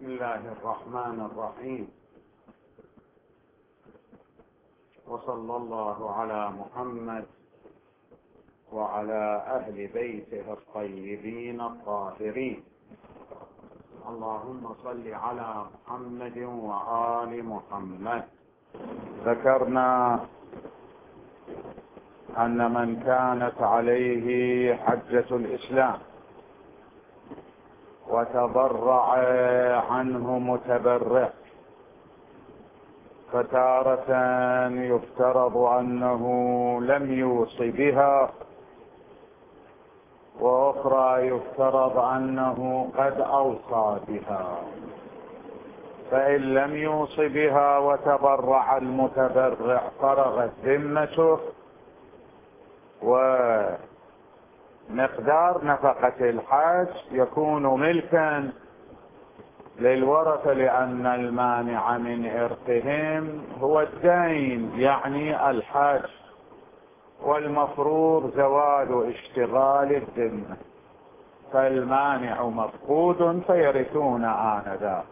بسم الله الرحمن الرحيم، وصلى الله على محمد وعلى أهل بيته الطيبين الطاهرين. اللهم صل على محمد وآل محمد. ذكرنا أن من كانت عليه حجة الإسلام وتبرع عنه متبرع، فتارة يفترض أنه لم يوص بها، وأخرى يفترض أنه قد أوصى بها. فإن لم يوص بها وتبرع المتبرع فرغت ذمته، ومقدار نفقة الحج يكون ملكا للورثة، لأن المانع من إرثهم هو الدين، يعني الحج، والمفروض زوال اشتغال الذمة، فالمانع مفقود فيرثون آنذاك.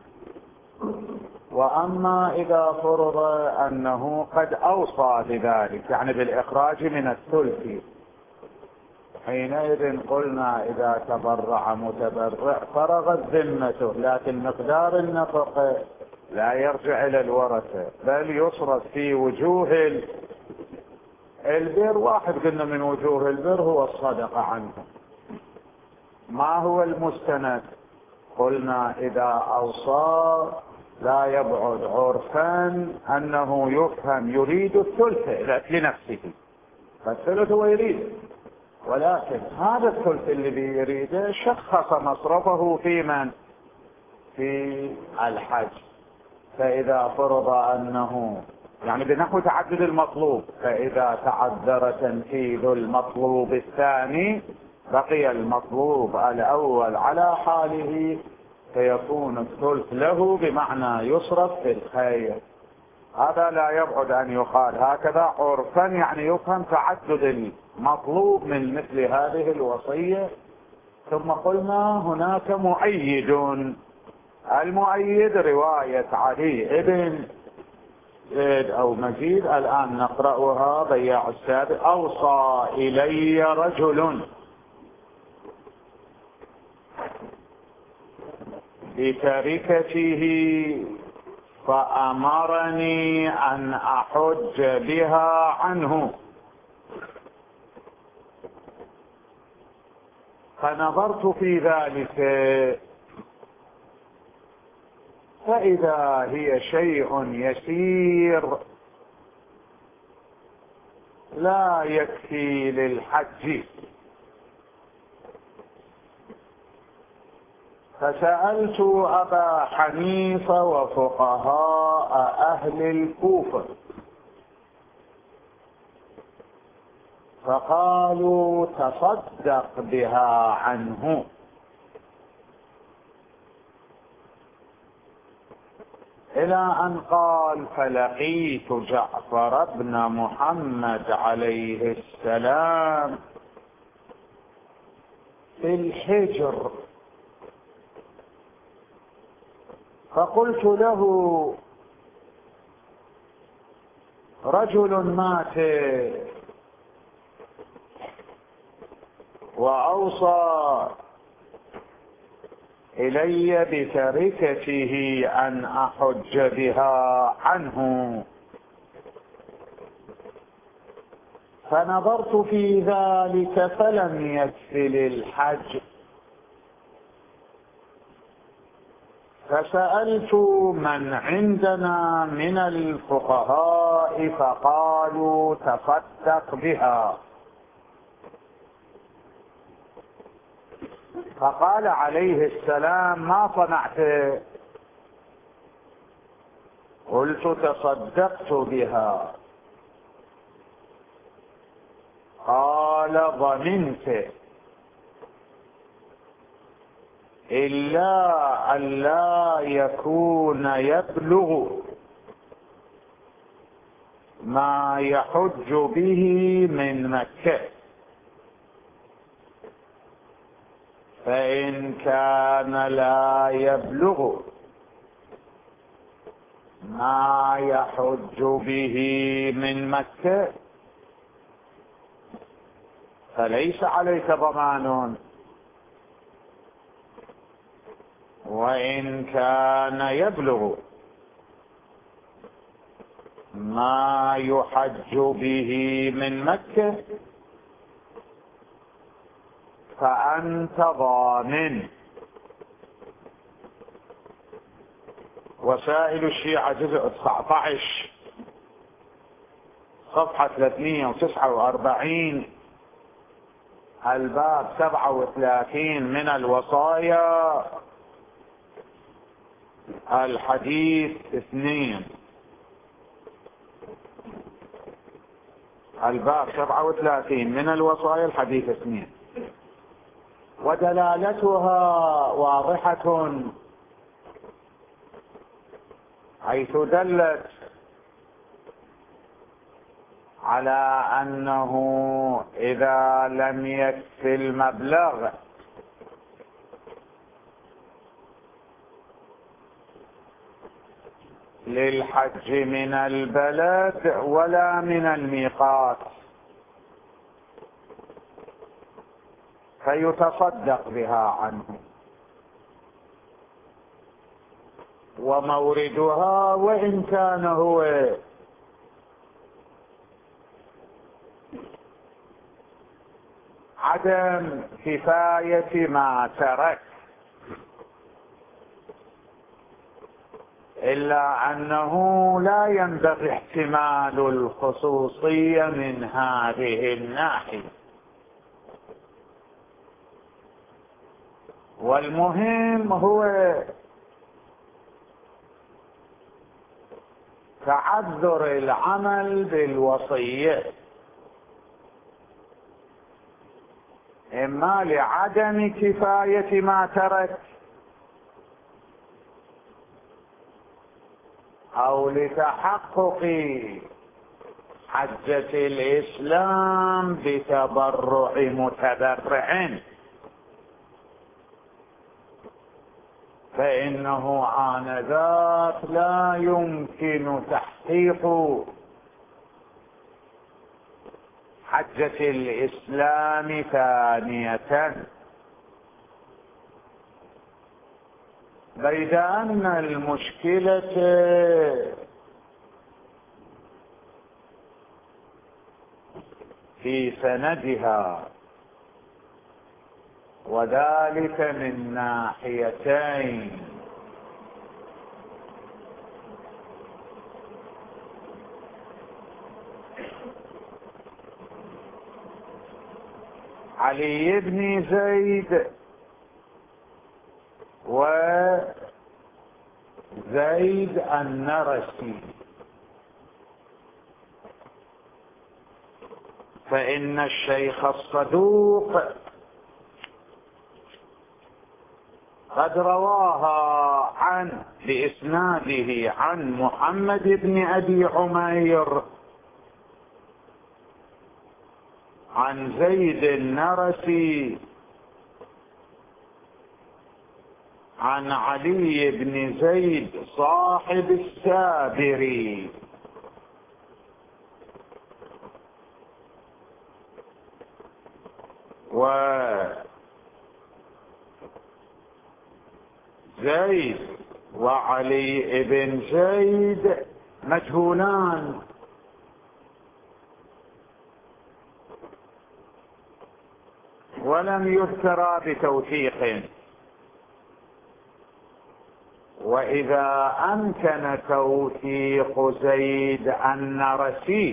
وأما إذا فرض أنه قد أوصى بذلك، يعني بالإخراج من الثلث، حينئذ قلنا إذا تبرع متبرع فرغت ذمته، لكن مقدار النفقة لا يرجع إلى الورثة، بل يصرف في وجوه البر. واحد قلنا من وجوه البر هو الصدقة عنه. ما هو المستند؟ قلنا إذا أوصى لا يبعد عرفا أنه يفهم يريد الثلث لنفسه، فالثلث هو يريد، ولكن هذا الثلث اللي بيريده شخص مصرفه في من؟ في الحج. فإذا فرض أنه يعني بنحو تعدد المطلوب، فإذا تعذر تنفيذ المطلوب الثاني بقي المطلوب الأول على حاله، فيكون الثلث له، بمعنى يصرف في الخير. هذا لا يبعد أن يقال هكذا عرفا، يعني يفهم تعدد المطلوب من مثل هذه الوصية. ثم قلنا هناك مؤيد، المؤيد رواية علي ابن زيد أو مجيد، الآن نقرأها. بياع السابق: أوصى إلي رجل بتركته فأمرني أن أحج بها عنه، فنظرت في ذلك فإذا هي شيء يسير لا يكفي للحج، فسألت أبا حنيفة وفقهاء أهل الكوفة، فقالوا تصدق بها عنه. إلى أن قال: فلقيت جعفر بن محمد عليه السلام في الحجر، فقلت له: رجل مات وأوصى إلي بتركته أن أحج بها عنه، فنظرت في ذلك فلم يكف للحج، فسألت من عندنا من الفقهاء فقالوا تصدق بها. فقال عليه السلام: ما صنعت؟ قلت: تصدقت بها. قال: ضمنت إلا ألا يكون يبلغ ما يحج به من مكة، فإن كان لا يبلغ ما يحج به من مكة فليس عليك ضمان، وإن كان يبلغ ما يحج به من مكة فأنت ضامن. وسائل الشيعة جزء 19 صفحة 349 الباب 37 من الوصايا الحديث 2. الباب 37 من الوصايا الحديث 2. ودلالتها واضحة، حيث دلت على أنه إذا لم يكف المبلغ للحج من البلد ولا من الميقات فيتصدق بها عنه، وموردها وإن كان هو عدم كفاية ما ترك، إلا أنه لا ينبغي احتمال الخصوصية من هذه الناحية. والمهم هو تعذر العمل بالوصية، إما لعدم كفاية ما ترك أو لتحقق حجة الإسلام بتبرع متبرع، فإنه آنذاك لا يمكن تحقيق حجة الإسلام ثانية، بيد أن المشكلة في سندها، وذلك من ناحيتين. علي بن زيد وزيد النرسي، فإن الشيخ الصدوق قد رواها بإسناده عن محمد بن أبي عمير عن زيد النرسي عن علي بن زيد صاحب السابري، وزيد وعلي بن زيد مجهولان، ولم يذكرا بتوثيق، وإذا أمكن توثيق زيد النرسي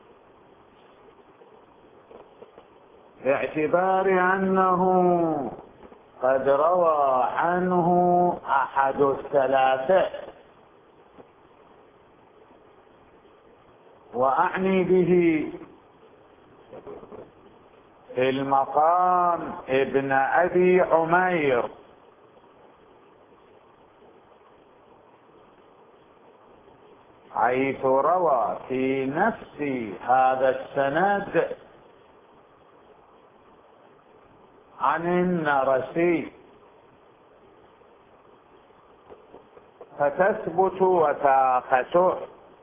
باعتبار أنه قد روى عنه أحد الثلاثة، وأعني به في المقام ابن أبي عمير، حيث روى في نفس هذا السند عن النرسي فتثبت وثاقته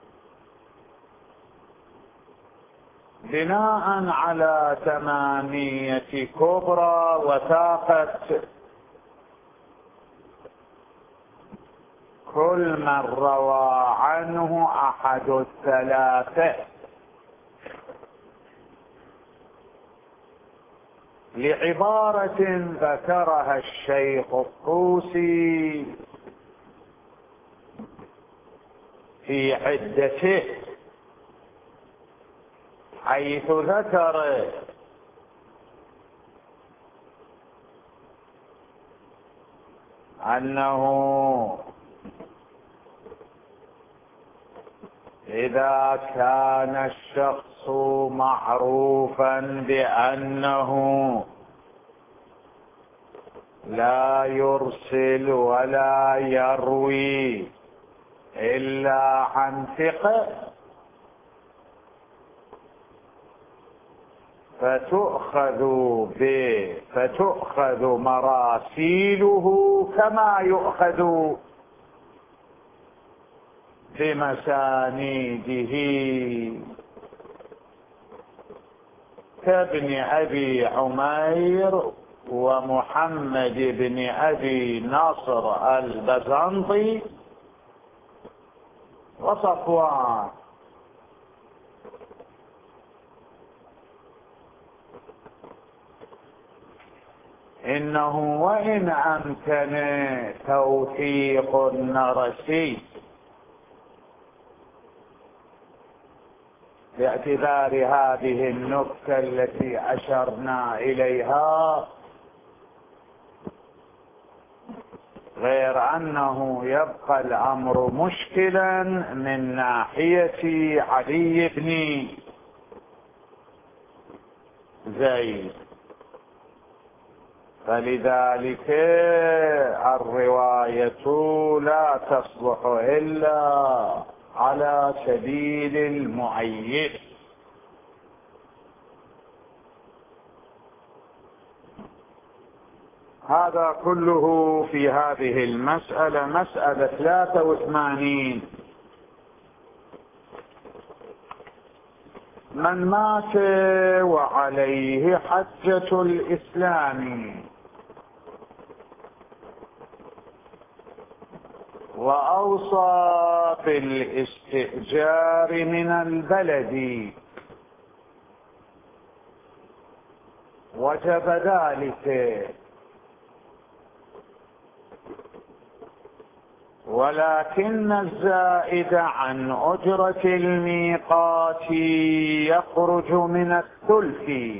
بناء على تمامية كبرى وثاقة كل من روى عنه أحد الثلاثة، لعبارة ذكرها الشيخ الطوسي في عدته، حيث ذكر أنه إذا كان الشخص معروفا بأنه لا يرسل ولا يروي إلا عن ثقة فتؤخذ مراسيله كما يؤخذ بمسانيده، كابن أبي عمير ومحمد بن أبي نصر البزنطي وصفوان. إنه وإن أمكن توثيق النرسي باعتبار هذه النكتة التي أشرنا إليها، غير أنه يبقى الأمر مشكلا من ناحية علي بن زيد، فلذلك الرواية لا تصلح إلا على سبيل المعين. هذا كله في هذه المسألة، مسألة 83. من مات وعليه حجة الإسلام وأوصى بالاستئجار من البلد وجب ذلك، ولكن الزائد عن أجرة الميقات يخرج من الثلث،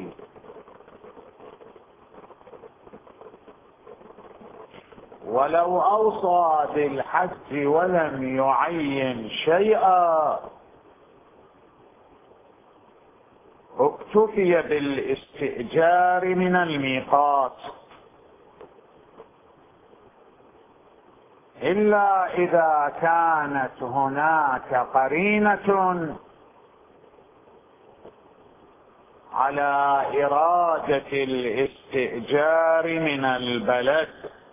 ولو أوصى بالحج ولم يعين شيئا اكتفي بالاستئجار من الميقات، إلا إذا كانت هناك قرينة على إرادة الاستئجار من البلد،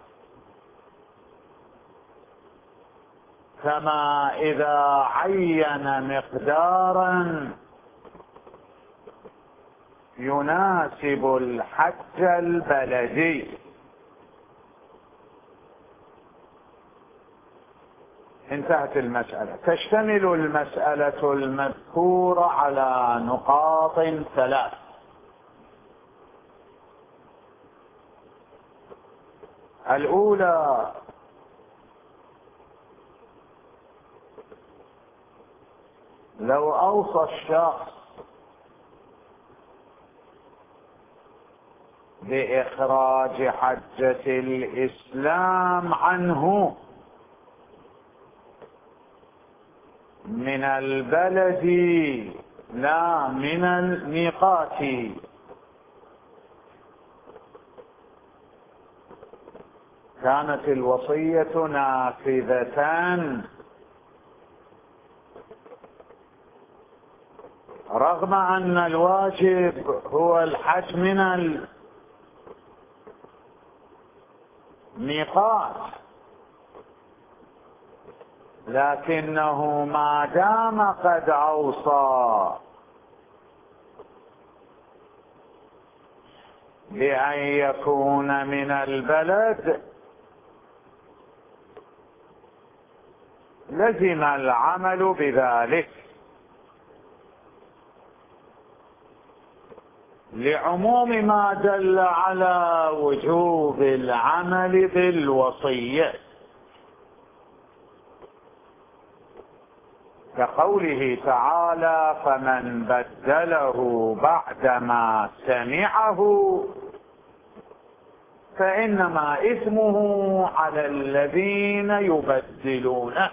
كما إذا عين مقدارا يناسب الحج البلدي. انتهت المسألة. تشتمل المسألة المذكورة على نقاط 3. الأولى: لو أوصى الشخص بإخراج حجة الإسلام عنه من البلد لا من الميقات، كانت الوصية نافذة، رغم أن الواجب هو الحج من الميقات، لكنه ما دام قد أوصى بأن يكون من البلد لزم العمل بذلك، لعموم ما دل على وجوب العمل بالوصية، كقوله تعالى: فمن بدله بعدما سمعه فإنما إثمه على الذين يبدلونه.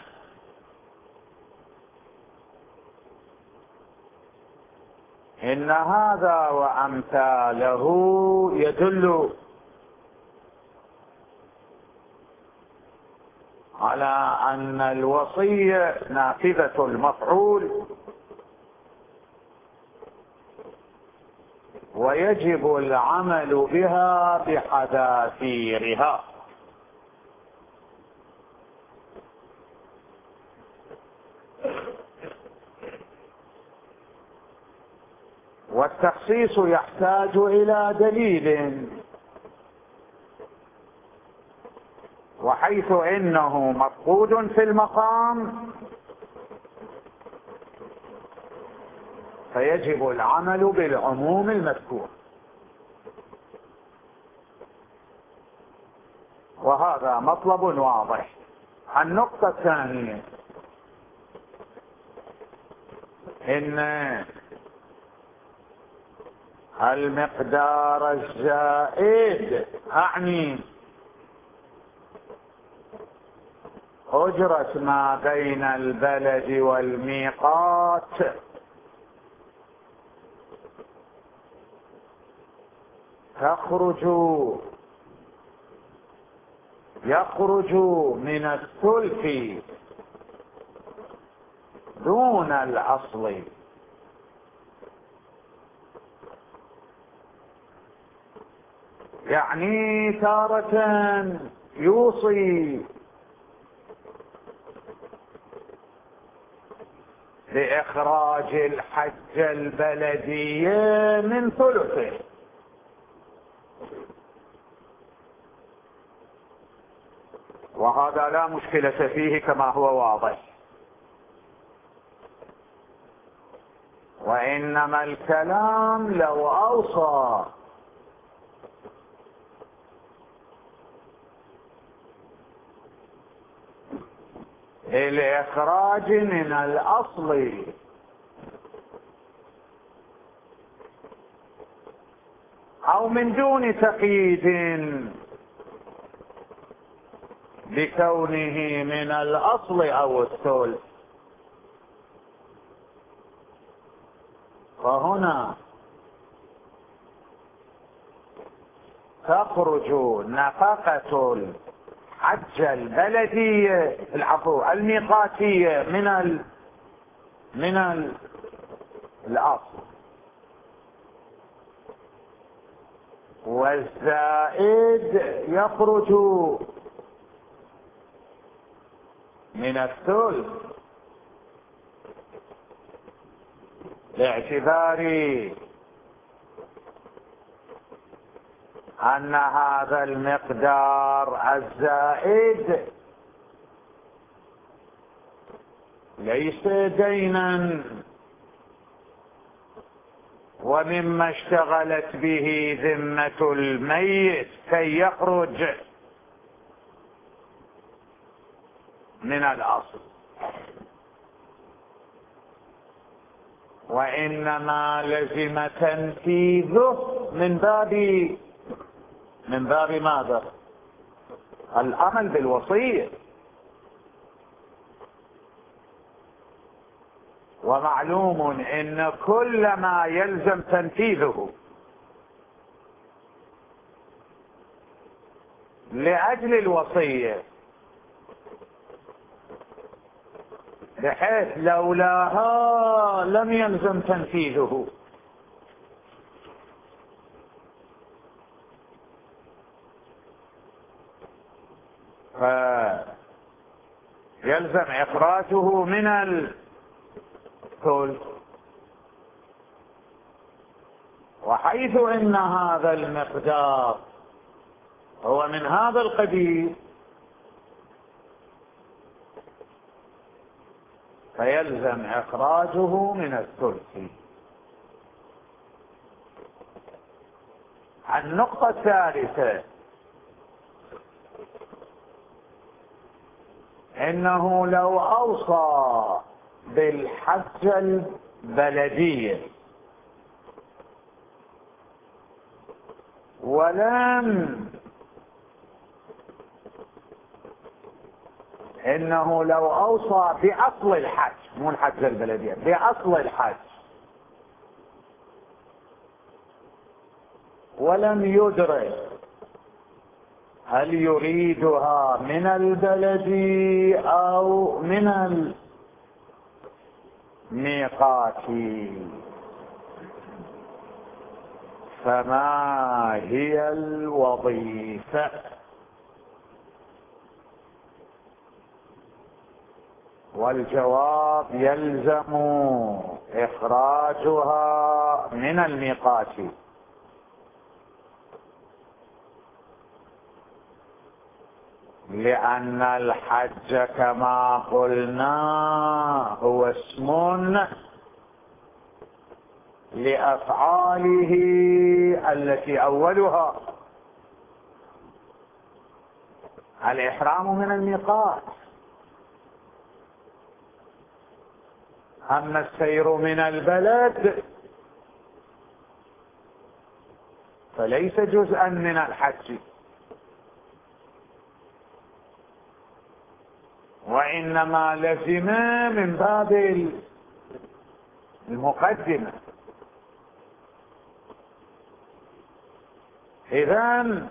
إن هذا وأمثاله يدل على أن الوصية نافذة المفعول، ويجب العمل بها بحذافيرها. والتخصيص يحتاج إلى دليل، وحيث إنه مفقود في المقام فيجب العمل بالعموم المذكور. وهذا مطلب واضح. النقطة الثانية: إن المقدار الزائد، أعني أجرة ما بين البلد والميقات، يخرج من الثلث دون الأصل. يعني تارة يوصي بإخراج الحج البلدية من ثلثه، وهذا لا مشكلة فيه كما هو واضح. وإنما الكلام لو أوصى الإخراج من الأصل أو من دون تقييد بكونه من الأصل أو الثلث، فهنا تخرج نفقة الحج البلدية الميقاتية من الأصل، والزائد يخرج من الثلث، باعتبار أن هذا المقدار الزائد ليس دينا ومما اشتغلت به ذمة الميت كي يخرج من الأصل، وإنما لزم تنفيذه من باب ماذا؟ العمل بالوصية. ومعلوم إن كل ما يلزم تنفيذه لأجل الوصية، بحيث لولاها لم يلزم تنفيذه. يلزم إخراجه من الثلث. وحيث إن هذا المقدار هو من هذا القبيل فيلزم إخراجه من الثلث. النقطة الثالثة إنه لو أوصى بالحجة البلدية ولم إنه لو أوصى بأصل الحج، مو الحجة البلدية، بأصل الحج، ولم يدرك هل يريدها من البلد أو من الميقات، فما هي الوظيفة؟ والجواب يلزم إخراجها من الميقات، لأن الحج كما قلنا هو اسم لأفعاله التي أولها الإحرام من الميقات. أما السير من البلد فليس جزءا من الحج، وإنما لزم من باب المقدمة. إذن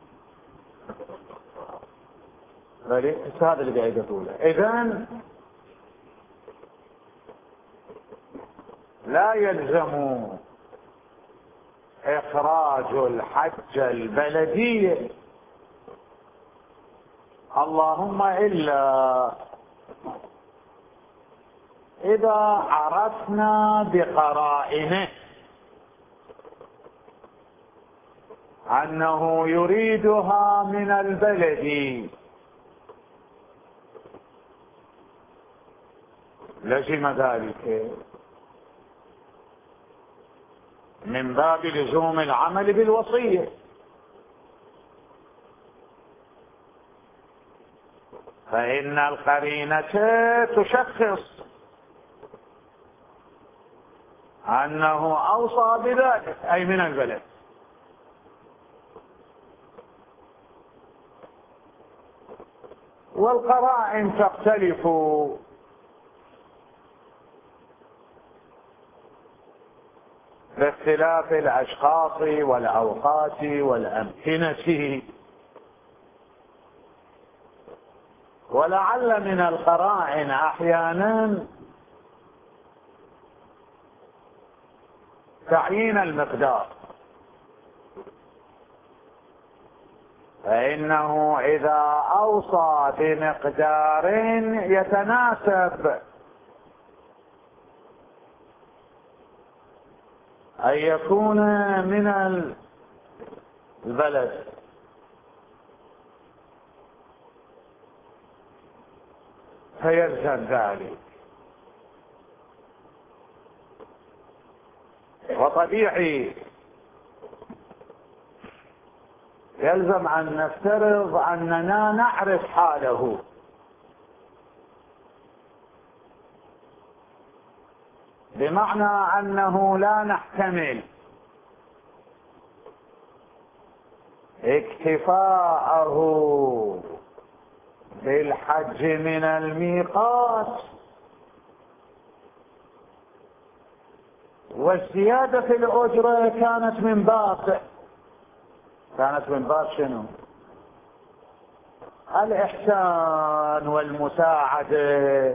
هذا اللي قاعد أقوله. إذن لا يلزم إخراج الحجة البلدية، اللهم إلا إذا عرفنا بقرائنه أنه يريدها من البلد، لزم ذلك من باب لزوم العمل بالوصية. فإن القرينة تشخص أنه أوصى بذلك أي من البلد. والقرائن تختلف باختلاف الأشخاص والأوقات والأمكنة، ولعل من القرائن أحيانا تعيين المقدار، فإنه إذا أوصى بمقدار يتناسب أن يكون من البلد فيلزم ذلك. وطبيعي يلزم أن نفترض أننا نعرف حاله، بمعنى أنه لا نحتمل اكتفاءه بالحج من الميقات والزيادة في الأجرة كانت من باب شنو؟ الإحسان والمساعدة.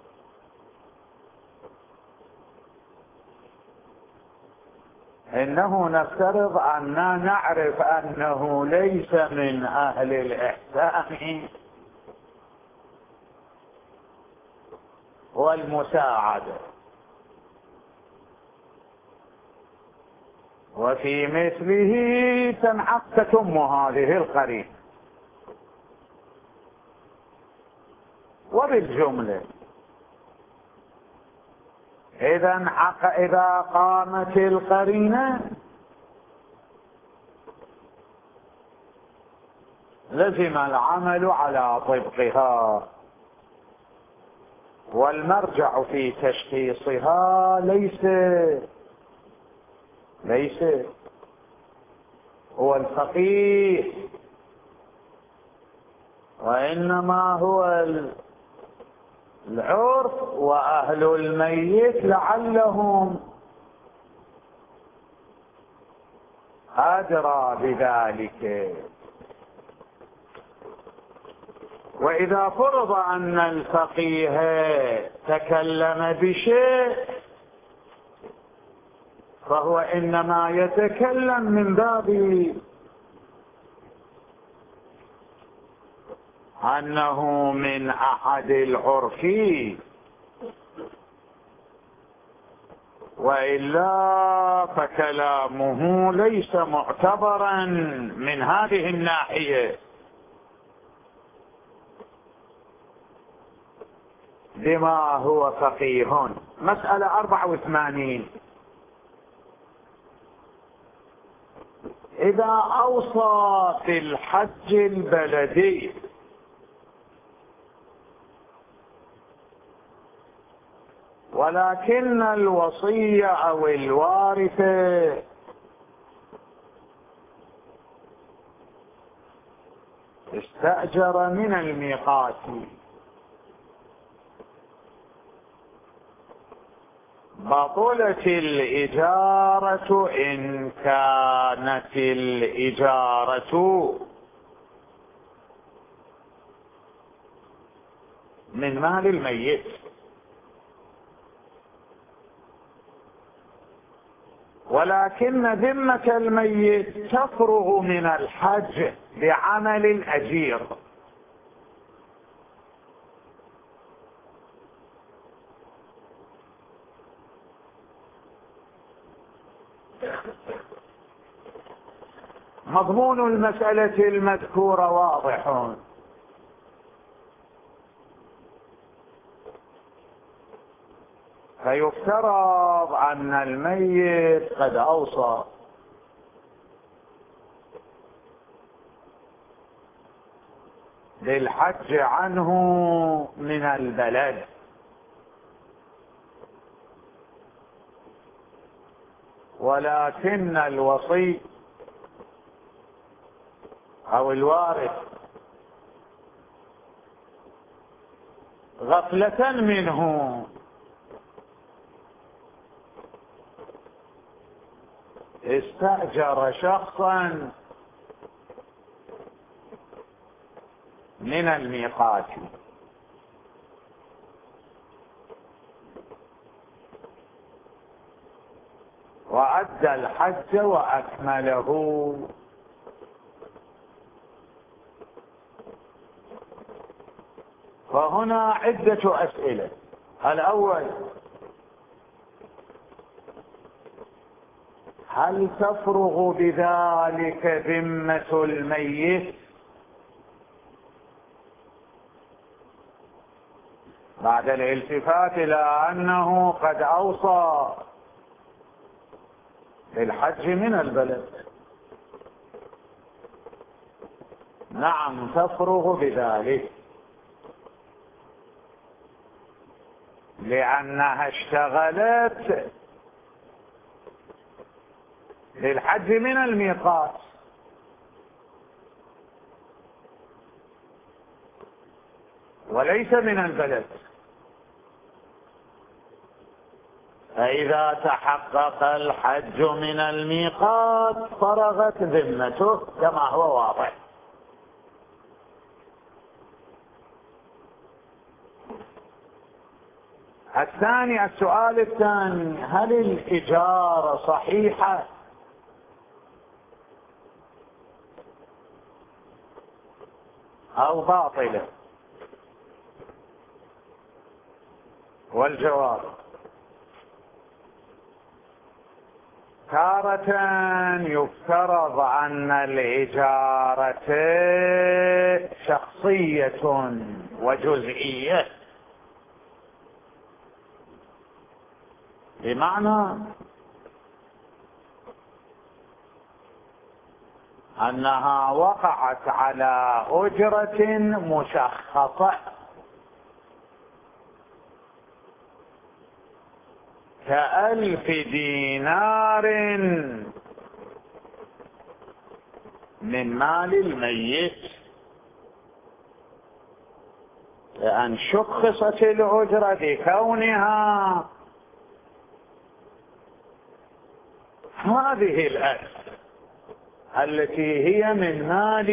إنه نفترض أننا نعرف أنه ليس من أهل الإحسان والمساعدة. وفي مثله تتم هذه القرينة. وبالجملة إذا قامت القرينة لزم العمل على طبقها، والمرجع في تشخيصها ليس هو الفقيه، وإنما هو العرف وأهل الميت لعلهم أدرى بذلك. وإذا فرض أن الفقيه تكلم بشيء فهو إنما يتكلم من باب أنه من أحد العرف، وإلا فكلامه ليس معتبرا من هذه الناحية بما هو فقيه. مسألة 84. إذا أوصى بالحج البلدي ولكن الوصي أو الوارث استأجر من الميقات، بطلت الإجارة إن كانت الإجارة من مال الميت، ولكن ذمة الميت تفرغ من الحج بعمل الأجير. مضمون المسألة المذكورة واضح. فيفترض أن الميت قد أوصى بالحج عنه من البلد، ولكن الوصي أو الوارث غفلة منه استأجر شخصا من الميقات وأدى الحج وأكمله. فهنا عدة أسئلة. الأول: هل تفرغ بذلك ذمة الميت بعد الالتفات إلى أنه قد أوصى بالحج من البلد؟ نعم تفرغ بذلك، لأنها اشتغلت للحج من الميقات، وليس من البلد. فإذا تحقق الحج من الميقات فرغت ذمته كما هو واضح. السؤال الثاني: هل الإجارة صحيحة أو باطلة؟ والجواب: تارة يفترض أن الإجارة شخصية وجزئية، بمعنى أنها وقعت على أجرة مشخصة ك1000 دينار من مال الميت، لأن شخصت الأجرة بكونها هذه 1000 التي هي من مال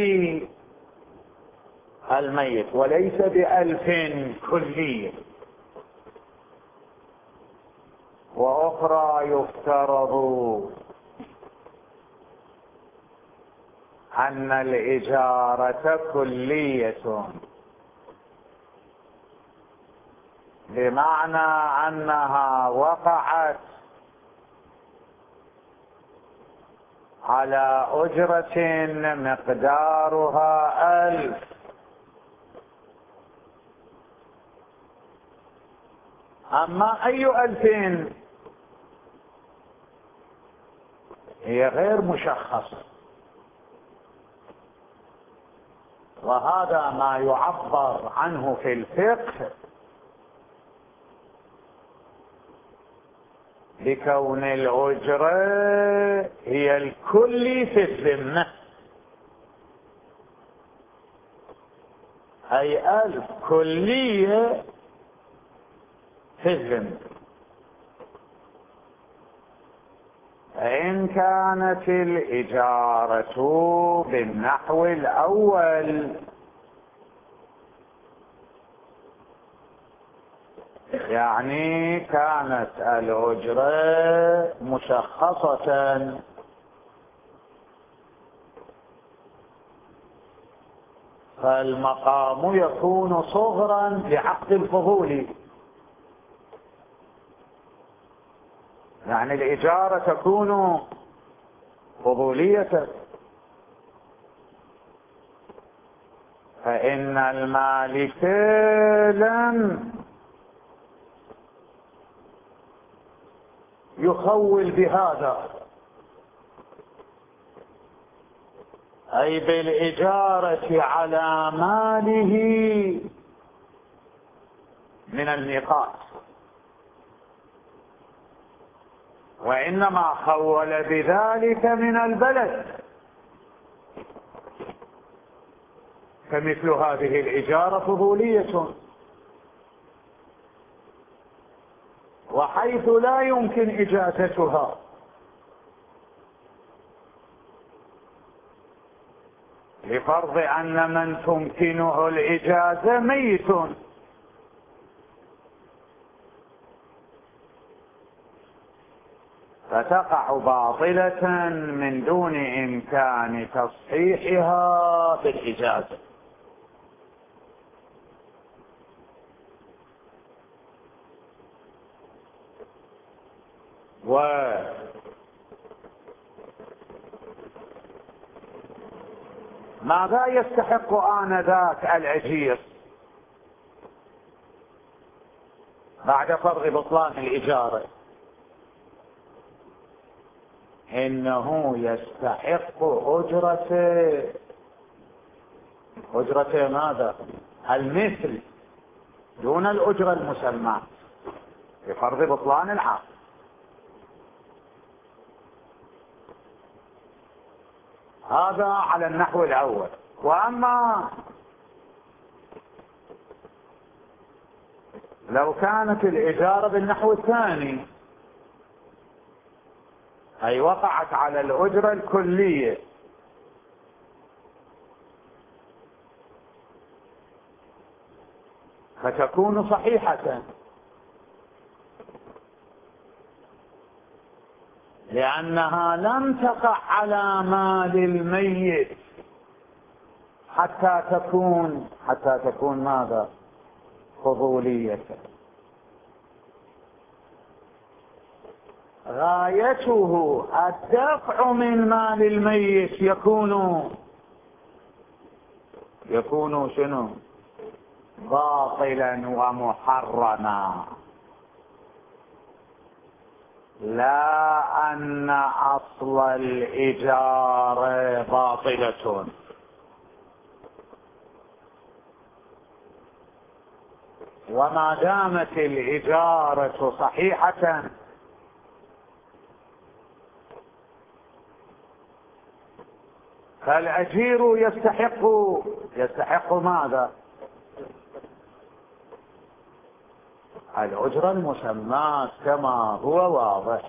الميت، وليس ب1000 كلية. وأخرى يفترض أن الإجارة كلية، بمعنى أنها وقعت على أجرة مقدارها 1000. أما أي 2000 هي غير مشخصة، وهذا ما يعبر عنه في الفقه بكون الأجرة هي الكل في الذمة، أي 1000 كلية في الذمة. فإن كانت الإجارة بالنحو الأول يعني كانت الأجرة مشخصة، فالمقام يكون صغرا لعقد الفضول، يعني الإجارة تكون فضولية، فإن المالك لم يخول بهذا، أي بالإجارة على ماله من الميقات، وإنما خول بذلك من البلد. فمثل هذه الإجارة فضولية، وحيث لا يمكن إجازتها لفرض أن من تمكنه الإجازة ميت، فتقع باطلة من دون إمكان تصحيحها بالإجازة. وماذا يستحق آنذاك الأجير بعد فرض بطلان الإجارة؟ إنه يستحق أجرة ماذا؟ المثل دون الأجرة المسمى بفرض بطلان العقد. هذا على النحو الأول. وأما لو كانت الإجارة بالنحو الثاني، أي وقعت على الأجرة الكلية، فتكون صحيحة، لأنها لم تقع على مال الميت حتى تكون ماذا؟ فضولية. غايته الدفع من مال الميت يكون شنو؟ باطلا ومحرما، لا أن أصل الإجارة باطلة. وما دامت الإجارة صحيحة فالأجير يستحق ماذا؟ الأجرة المسماة كما هو واضح.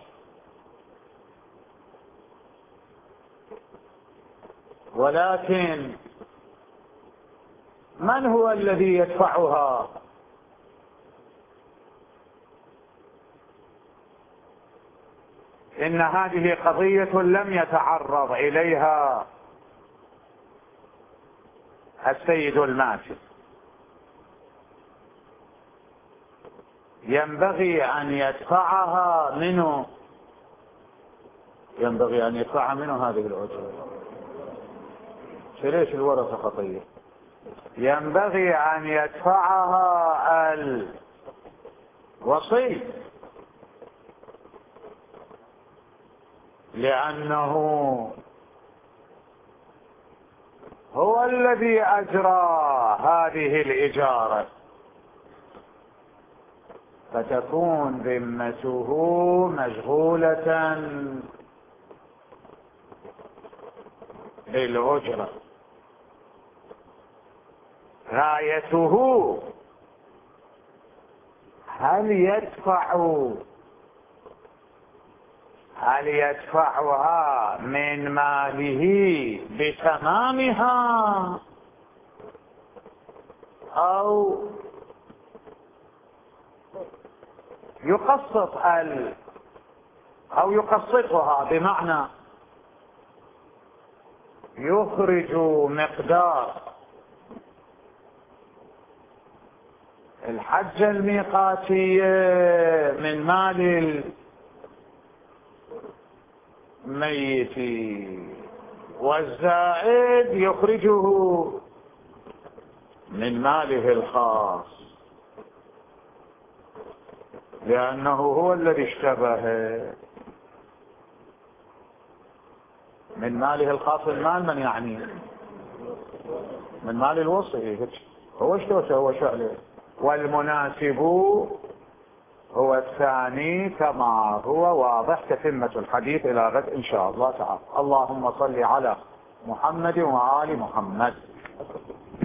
ولكن من هو الذي يدفعها؟ إن هذه قضية لم يتعرض إليها السيد الماتي. ينبغي أن يدفعها منه هذه الأجرة. ليش الورثة خطية؟ ينبغي أن يدفعها الوصي، لأنه هو الذي أجرى هذه الإجارة، فتكون ذمته مشغولة بالأجرة. غايته هل يدفعها من ماله بتمامها أو يقسطها، بمعنى يخرج مقدار الحجة الميقاتية من مال الميت والزائد يخرجه من ماله الخاص، لأنه هو الذي اشتبه. من ماله الخاص، المال من يعني؟ من مال الوصي، هو شغله. والمناسب هو الثاني كما هو واضح. تتمة الحديث إلى غد إن شاء الله تعالى. اللهم صل على محمد وآل محمد.